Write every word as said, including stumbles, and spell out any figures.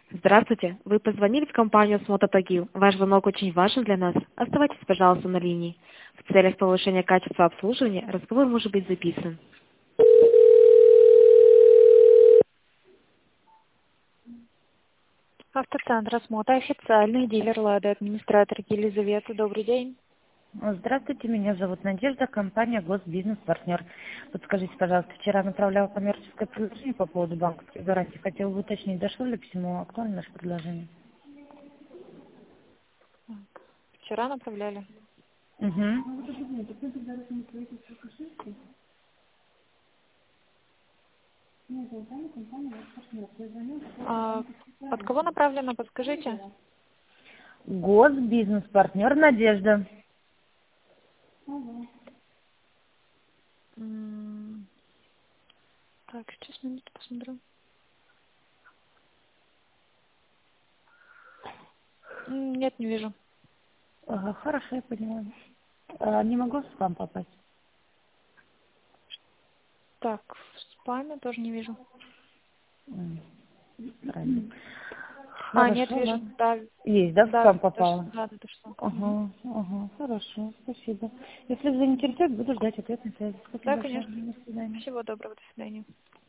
Здравствуйте, вы позвонили в компанию «Смототагил». Ваш звонок очень важен для нас. Оставайтесь, пожалуйста, на линии. В целях повышения качества обслуживания разговор может быть записан. Автоцентр «Осмотр», официальный дилер «Лада», администратор Елизавета. Добрый день. Здравствуйте, меня зовут Надежда, компания «Госбизнес-партнер». Подскажите, пожалуйста, вчера направляла коммерческое предложение по поводу банковской гарантии. Хотела бы уточнить, дошло ли письмо, актуально наше предложение? Вчера направляли. Угу. А, от кого направлено, подскажите? Госбизнес-партнер Надежда. М, Так, сейчас минуту посмотрю. М, Нет, не вижу. Ага, хорошо, я поняла. А, не могу в спам попасть? Так, в спаме тоже не вижу. М, Правильно. А, нет, Хорошо, вижу. ладно. Да, Есть, да, в да, спам дош- попало? да, да, дошло. Мгм. Ага, ага, хорошо, спасибо. Если заинтересует, буду ждать ответной связи. Спасибо Да, большое. конечно. До свидания. Всего доброго, до свидания.